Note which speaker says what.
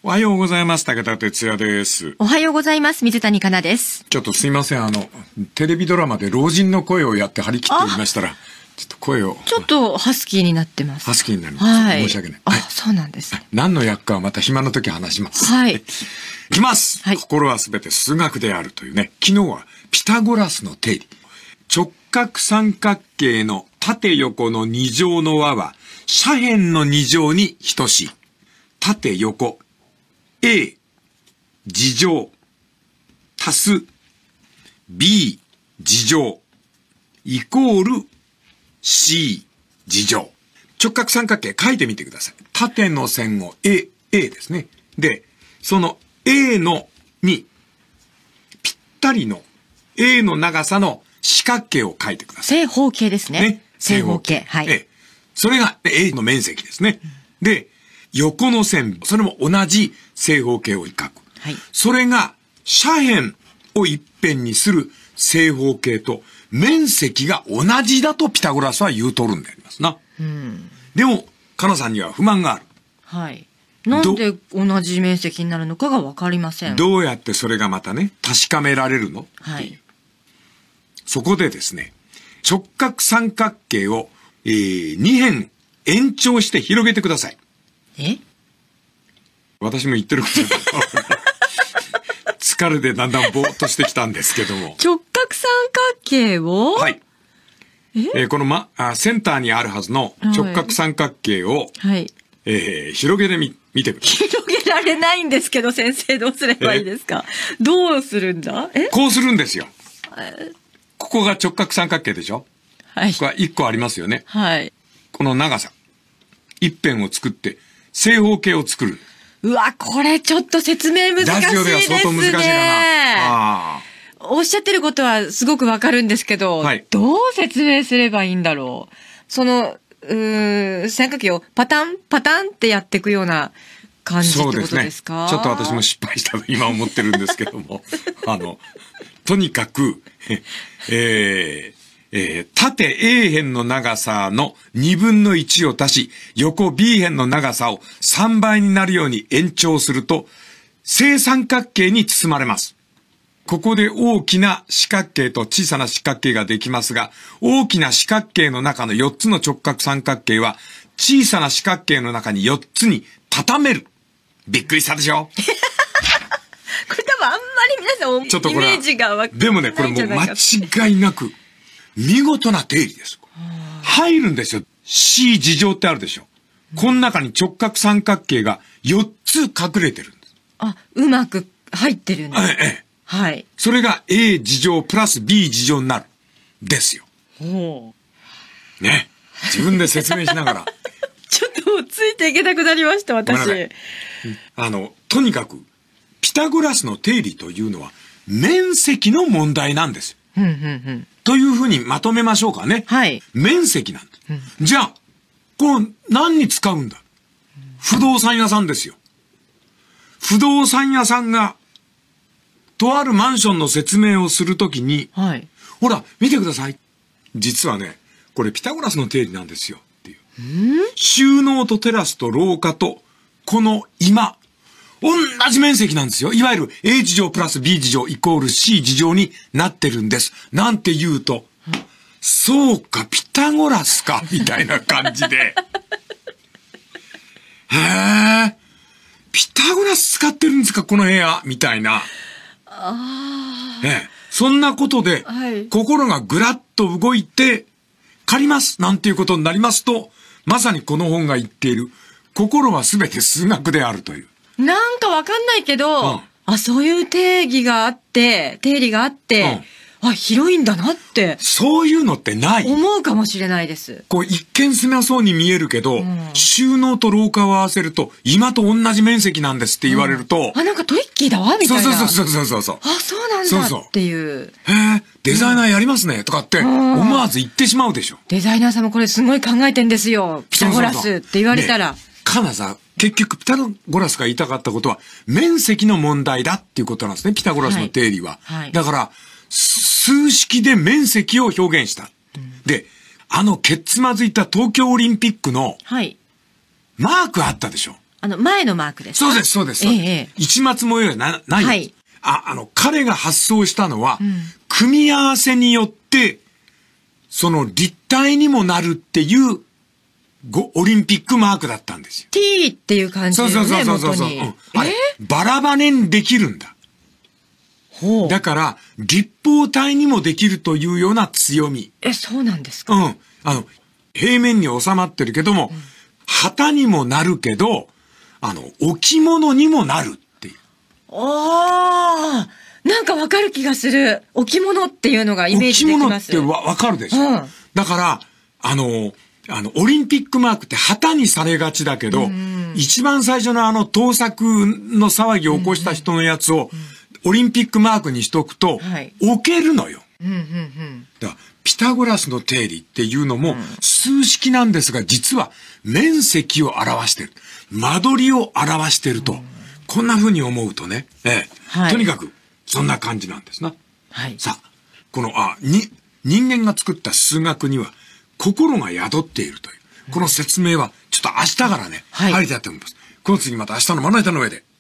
Speaker 1: おはようございます。武田哲也です。
Speaker 2: おはようございます。水谷香奈です。
Speaker 1: ちょっとすいません。テレビドラマで老人の声をやって張り切っていましたら、ちょっと声を。
Speaker 2: ちょっとハスキーになってます。
Speaker 1: ハスキーになります。
Speaker 2: はい。
Speaker 1: 申し訳ない。
Speaker 2: あ、そうなんですね。
Speaker 1: 何の役かはまた暇の時話します。
Speaker 2: はい。
Speaker 1: いきます。
Speaker 2: はい。
Speaker 1: 心はすべて数学であるというね。昨日はピタゴラスの定理。直角三角形の縦横の2乗の和は斜辺の2乗に等しい。縦横。A、二乗、足す、B、二乗、イコール、C、二乗。直角三角形書いてみてください。縦の線を A ですね。で、その A のに、ぴったりの A の長さの四角形を書いてください。
Speaker 2: 正方形ですね。
Speaker 1: ね。
Speaker 2: 正方形。はい。
Speaker 1: それが A の面積ですね。で、横の線、それも同じ正方形を書く。
Speaker 2: はい。
Speaker 1: それが斜辺を一辺にする正方形と面積が同じだとピタゴラスは言うとるんでありますな。でも、かなさんには不満がある。
Speaker 2: はい。なんで同じ面積になるのかがわかりません。
Speaker 1: どうやってそれがまたね、確かめられるの？
Speaker 2: はい。
Speaker 1: そこでですね、直角三角形を、2辺延長して広げてください。私も言ってることだ疲れでだんだんぼーっとしてきたんですけども。
Speaker 2: 直角三角形を
Speaker 1: はい。このセンターにあるはずの直角三角形を、
Speaker 2: はい。
Speaker 1: 広げてみてください。
Speaker 2: 広げられないんですけど、先生どうすればいいですか？どうするんだ？
Speaker 1: こうするんですよ。ここが直角三角形でしょ？
Speaker 2: はい。
Speaker 1: ここは1個ありますよね。
Speaker 2: はい。
Speaker 1: この長さ。一辺を作って、正方形を作る。
Speaker 2: うわ、これちょっと説明難しいですね。
Speaker 1: ラジオでは相当難しいかな。
Speaker 2: おっしゃってることはすごくわかるんですけど、
Speaker 1: はい、
Speaker 2: どう説明すればいいんだろう。その、三角形をパタンってやっていくような感じってことですか？
Speaker 1: そうですね。ちょっと私も失敗したと今思ってるんですけども、とにかく、縦 A 辺の長さの2分の1を足し、横 B 辺の長さを3倍になるように延長すると、正三角形に包まれます。ここで大きな四角形と小さな四角形ができますが、大きな四角形の中の4つの直角三角形は、小さな四角形の中に4つに畳める。びっくりしたでしょ？
Speaker 2: これ多分あんまり皆さんイメージがわかんないんじゃないか。
Speaker 1: でもね、これもう間違いなく、見事な定理です。入るんですよ。C 二乗ってあるでしょ。この中に直角三角形が4つ隠れてるんです。
Speaker 2: あ、うまく入ってるんです。はい。
Speaker 1: それが A 二乗プラス B 二乗になる。ですよ。ね。自分で説明しながら。
Speaker 2: ちょっとついていけなくなりました、私。
Speaker 1: とにかく、ピタゴラスの定理というのは、面積の問題なんです。というふうにまとめましょうかね。
Speaker 2: はい。
Speaker 1: 面積なんです。じゃあ、これ何に使うんだ？不動産屋さんですよ。不動産屋さんが、とあるマンションの説明をするときに、
Speaker 2: はい。
Speaker 1: ほら、見てください。実はね、これピタゴラスの定理なんですよ。っていう。収納とテラスと廊下と、この居間。同じ面積なんですよ。いわゆる A 二乗プラス B 二乗イコール C 二乗になってるんです。なんて言うと、そうか、ピタゴラスか、みたいな感じで。へえ、ピタゴラス使ってるんですか、この部屋、みたいな。そんなことで、心がぐらっと動いて、借ります、なんていうことになりますと、まさにこの本が言っている、心はすべて数学であるという。
Speaker 2: なんかわかんないけど、そういう定理があって、広いんだなって。
Speaker 1: そういうのってない？
Speaker 2: 思うかもしれないです。
Speaker 1: こう一見狭そうに見えるけど、収納と廊下を合わせると、今と同じ面積なんですって言われると。
Speaker 2: なんかトリッキーだわ、みたいな。
Speaker 1: そう。そう
Speaker 2: なんだっていう。
Speaker 1: デザイナーやりますね、とかって、思わず言ってしまうでしょ。
Speaker 2: デザイナーさんもこれすごい考えてんですよ。ピタゴラスって言われたら。
Speaker 1: かなさ、結局ピタゴラスが言いたかったことは、面積の問題だっていうことなんですね、ピタゴラスの定理は。だから、数式で面積を表現した。で、けっつまずいた東京オリンピックの、マークあったでしょ。
Speaker 2: 前のマークですか？
Speaker 1: そうです、そうです。一末模様はない。
Speaker 2: はい。
Speaker 1: 彼が発想したのは、
Speaker 2: うん、
Speaker 1: 組み合わせによって、その立体にもなるっていう、オリンピックマークだったんですよ。
Speaker 2: T っていう感じですね。
Speaker 1: そう。バラバネにできるんだ。だから、立方体にもできるというような強み。
Speaker 2: そうなんですか？
Speaker 1: 平面に収まってるけども、旗にもなるけど、置物にもなるっていう。
Speaker 2: なんかわかる気がする。置物っていうのがイメージできます。
Speaker 1: 置物ってわかるでしょ。だから、オリンピックマークって旗にされがちだけど、一番最初の盗作の騒ぎを起こした人のやつを、オリンピックマークにしとくと、置けるのよ。だからピタゴラスの定理っていうのも数式なんですが、実は面積を表してる。間取りを表してると、こんな風に思うとね、とにかくそんな感じなんですな。さあ、この、人間が作った数学には心が宿っているという、この説明はちょっと明日からね、入りたいと思います。この次また明日のまな板の上で。